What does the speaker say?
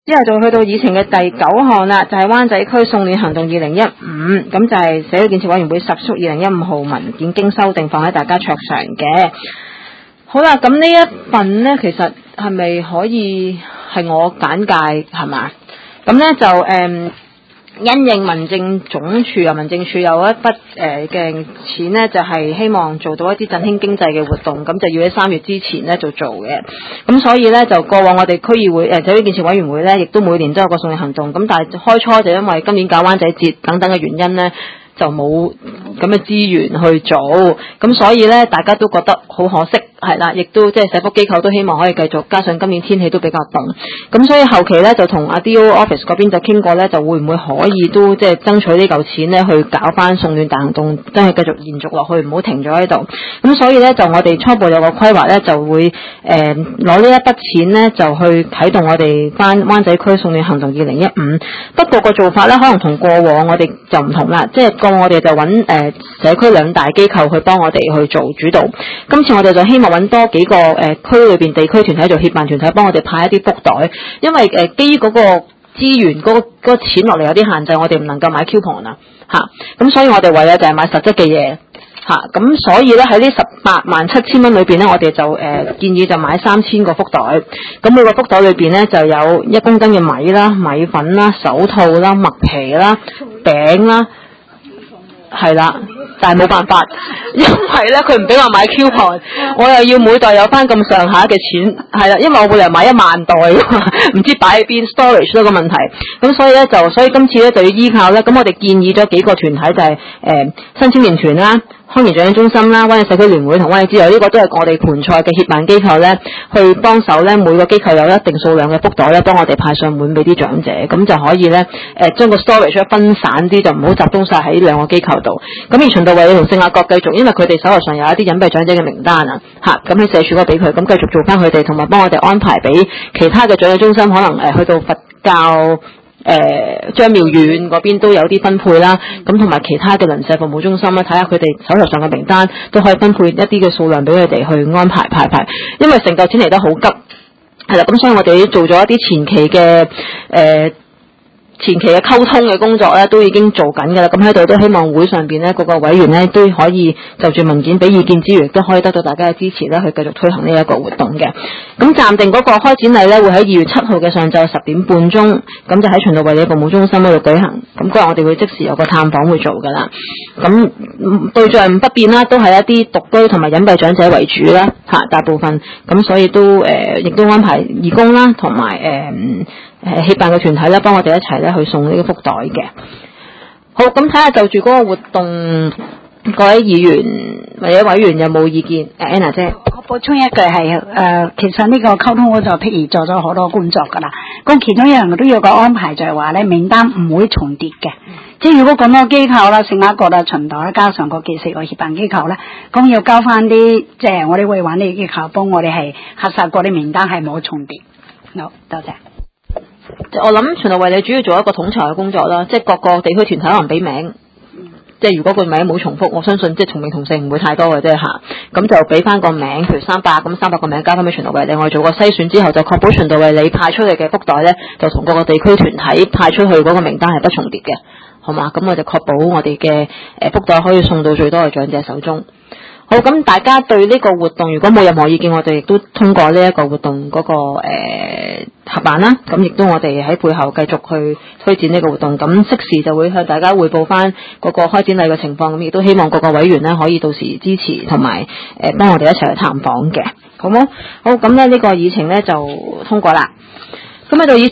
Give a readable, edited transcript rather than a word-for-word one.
之後就去到議程嘅第9項啦，就係灣仔區送暖行動2015，咁就係社會建設委員會十速2015號文件經修訂放喺大家桌上嘅。好啦，咁呢一份呢，其實係咪可以係我簡介係嘛？咁呢就因應民政總署啊，民政處有一筆嘅錢呢，就係希望做到一啲振興經濟嘅活動，咁就要喺3月之前呢就做嘅。咁所以呢，就過往我哋區議會社會建設委員會呢，亦都每年都有個送暖行動。咁但係開初就因為今年搞灣仔節等等嘅原因呢，就冇咁嘅資源去做，咁所以呢，大家都覺得好可惜，係啦，亦都即係社福機構都希望可以繼續，加上今年天氣都比較凍，咁所以後期呢，就同阿 DO Office 嗰邊就傾過呢，就會唔會可以都即係爭取呢嚿錢呢去搞翻送暖大行動，真係繼續延續落去，唔好停咗喺度。咁所以呢，就我哋初步有個規劃呢，就會攞呢一筆錢呢，就去啟動我哋翻灣仔區送暖行動2015。不過個做法呢，可能同過往我哋就唔同啦，即係過往我哋就揾社區2大機構去幫我哋去做主導。今次我哋就希望揾多幾個區裏邊地區團體做協辦團體，幫我哋派一啲福袋，因為基於嗰個資源嗰個錢落嚟有啲限制，我哋唔能夠買 coupon 啊嚇，咁所以我哋唯有就係買實質嘅嘢嚇，咁所以咧喺呢187000蚊裏邊咧，我哋就建議就買3000個福袋，咁每個福袋裏邊咧就有1公斤嘅米啦、米粉啦、手套啦、麥皮啦、餅啦，係啦。但係冇辦法，因為咧佢唔俾我買 coupon， 我又要每袋有翻咁上下嘅錢，係啦，因為我每人買1萬袋，唔知擺喺邊 storage 都個問題，咁所以今次咧就要依靠咧，咁我哋建議咗幾個團體就係新青年團啦、康健長者中心啦、灣仔社區聯會同灣仔之友，呢個都係我哋盤菜嘅協辦機構咧，去幫手咧，每個機構有一定數量嘅福袋咧，幫我哋派上門俾啲長者，咁就可以咧將個 storage 分散啲，就唔好集中晒喺2個機構度。咁而循道衛理同聖雅各繼續，因為佢哋手頭上有一啲隱蔽長者嘅名單啊，咁喺社署嗰俾佢，咁繼續做翻佢哋，同埋幫我哋安排俾其他嘅長者中心，可能去到佛教張妙苑嗰邊都有啲分配啦，咁同埋其他嘅鄰舍服務中心啦，睇下佢哋手頭上嘅名單都可以分配一啲嘅數量俾佢哋去安排派，因為成嚿錢嚟得好急，係啦，咁所以我哋做咗一啲前期嘅溝通嘅工作咧，都已經做緊㗎啦。咁喺度都希望會上邊咧，各個委員咧都可以就住文件俾意見之餘，都可以得到大家嘅支持咧，去繼續推行呢一個活動嘅。咁暫定嗰個開展禮咧，會喺2月7號嘅上晝10點半鐘，咁就喺循道衛理服務中心嗰度舉行。咁嗰日我哋會即時有個探訪會做㗎啦。咁對象不變啦，都係一啲獨居同埋隱蔽長者為主啦，大部分。咁所以都亦都安排義工啦，同埋協辦嘅團體咧，幫我哋一齊咧去送呢個福袋嘅。好，咁睇下就住嗰個活動，各位議員或者委員有冇意見？Anna 姐， 我補充一句係其實呢個溝通嗰就譬如做咗好多工作㗎啦。咁其中一樣都有個安排就係話咧，名單唔會重疊嘅。即係如果咁多機構啦、聖雅各啦、循道啦，加上個4個協辦機構咧，咁要交翻啲即係我哋會揾啲機構幫我哋係核實過啲名單係冇重疊。好，多謝。 我諗循道衛理主要做一個統籌嘅工作啦，即係各個地區團體可能俾名，即係如果個名冇重複，我相信即係同名同姓唔會太多嘅啫嚇。咁就俾翻個名，譬如300，咁300個名交翻俾循道衛理，我哋做個篩選之後，就確保循道衛理派出嚟嘅福袋咧，就同各個地區團體派出去嗰個名單係不重疊嘅，好嘛？咁我就確保我哋嘅福袋可以送到最多嘅長者手中。好，咁大家對呢個活動如果冇任何意見，我哋亦都通過呢一個活動嗰個合辦啦。咁亦都我哋喺背後繼續去推展呢個活動。咁適時就會向大家匯報翻嗰個開展禮嘅情況。咁亦都希望各個委員呢可以到時支持同埋幫我哋一齊去探訪嘅，好冇？好，咁咧呢個議程咧就通過啦。咁喺度